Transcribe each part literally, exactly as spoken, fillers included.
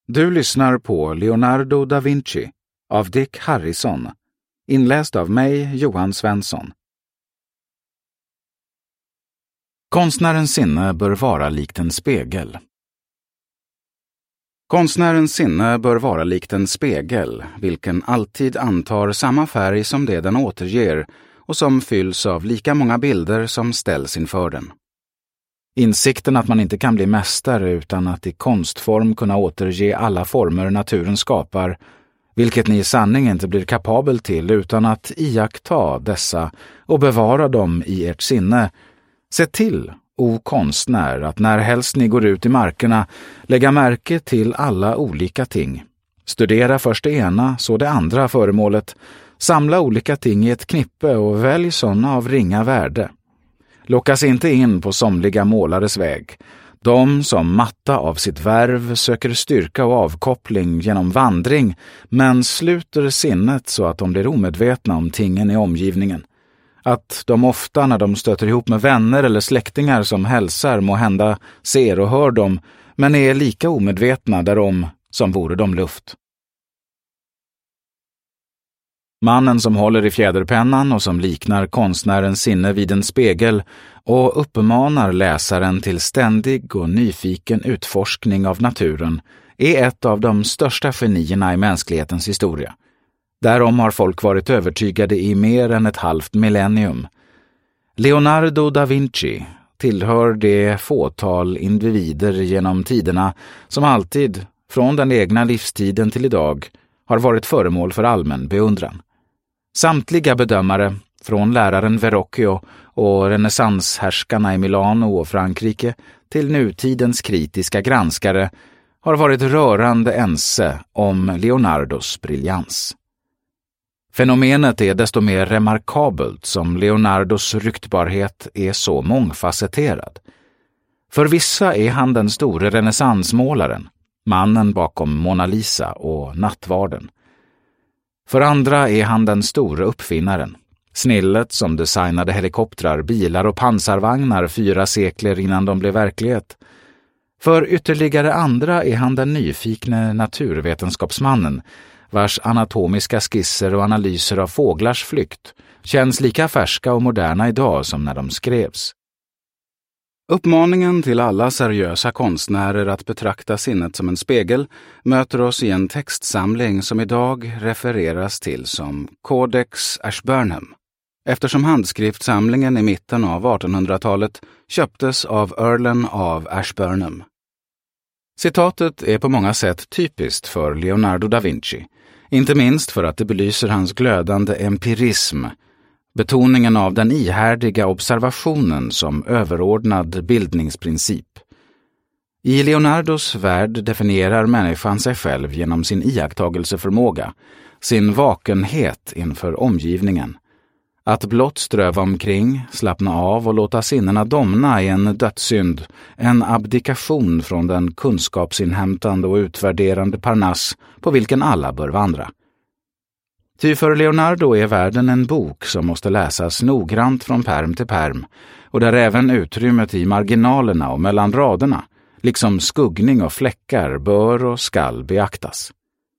Du lyssnar på Leonardo da Vinci av Dick Harrison, inläst av mig, Johan Svensson. Konstnärens sinne bör vara likt en spegel. Konstnärens sinne bör vara likt en spegel, vilken alltid antar samma färg som det den återger och som fylls av lika många bilder som ställs inför den. Insikten att man inte kan bli mästare utan att i konstform kunna återge alla former naturen skapar, vilket ni i sanning inte blir kapabel till utan att iaktta dessa och bevara dem i ert sinne. Se till, o konstnär, att när helst ni går ut i markerna, lägga märke till alla olika ting. Studera först det ena, så det andra föremålet. Samla olika ting i ett knippe och välj sådana av ringa värde. Lockas inte in på somliga målares väg. De som matta av sitt värv söker styrka och avkoppling genom vandring, men sluter sinnet så att de blir omedvetna om tingen i omgivningen. Att de ofta när de stöter ihop med vänner eller släktingar som hälsar må hända ser och hör dem, men är lika omedvetna därom som vore de luft. Mannen som håller i fjäderpennan och som liknar konstnärens sinne vid en spegel och uppmanar läsaren till ständig och nyfiken utforskning av naturen är ett av de största genierna i mänsklighetens historia. Därom har folk varit övertygade i mer än ett halvt millennium. Leonardo da Vinci tillhör det fåtal individer genom tiderna som alltid, från den egna livstiden till idag, har varit föremål för allmän beundran. Samtliga bedömare, från läraren Verrocchio och renässanshärskarna i Milano och Frankrike till nutidens kritiska granskare, har varit rörande ense om Leonardos briljans. Fenomenet är desto mer remarkabelt som Leonardos ryktbarhet är så mångfacetterad. För vissa är han den store renässansmålaren, mannen bakom Mona Lisa och Nattvarden. För andra är han den store uppfinnaren, snillet som designade helikoptrar, bilar och pansarvagnar fyra sekler innan de blev verklighet. För ytterligare andra är han den nyfikne naturvetenskapsmannen, vars anatomiska skisser och analyser av fåglars flykt känns lika färska och moderna idag som när de skrevs. Uppmaningen till alla seriösa konstnärer att betrakta sinnet som en spegel möter oss i en textsamling som idag refereras till som Codex Ashburnham, eftersom handskriftsamlingen i mitten av artonhundratalet köptes av Earlen av Ashburnham. Citatet är på många sätt typiskt för Leonardo da Vinci, inte minst för att det belyser hans glödande empirism, betoningen av den ihärdiga observationen som överordnad bildningsprincip. I Leonardos värld definierar människan sig själv genom sin iakttagelseförmåga, sin vakenhet inför omgivningen. Att blott ströva omkring, slappna av och låta sinnena domna är en dödssynd, en abdikation från den kunskapsinhämtande och utvärderande parnass på vilken alla bör vandra. Ty för Leonardo är världen en bok som måste läsas noggrant från pärm till pärm och där även utrymmet i marginalerna och mellan raderna, liksom skuggning och fläckar, bör och skall beaktas.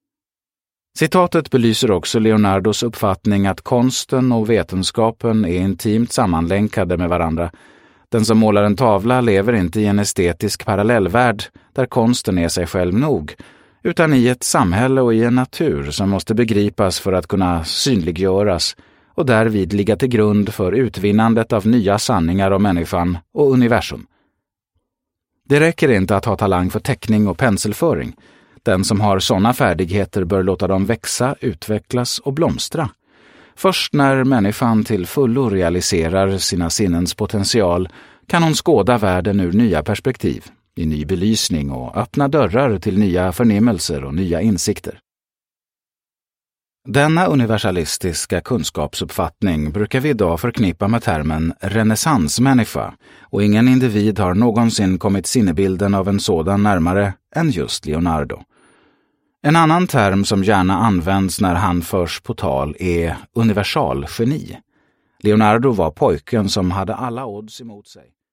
Citatet belyser också Leonardos uppfattning att konsten och vetenskapen är intimt sammanlänkade med varandra. Den som målar en tavla lever inte i en estetisk parallellvärld där konsten är sig själv nog, utan i ett samhälle och i en natur som måste begripas för att kunna synliggöras och därvid ligga till grund för utvinnandet av nya sanningar om människan och universum. Det räcker inte att ha talang för teckning och penselföring. Den som har sådana färdigheter bör låta dem växa, utvecklas och blomstra. Först när människan till fullo realiserar sina sinnens potential kan hon skåda världen ur nya perspektiv, i ny belysning och öppna dörrar till nya förnimmelser och nya insikter. Denna universalistiska kunskapsuppfattning brukar vi idag förknippa med termen renässansmänniska, och ingen individ har någonsin kommit sinnebilden av en sådan närmare än just Leonardo. En annan term som gärna används när han förs på tal är universalgeni. Leonardo var pojken som hade alla odds emot sig.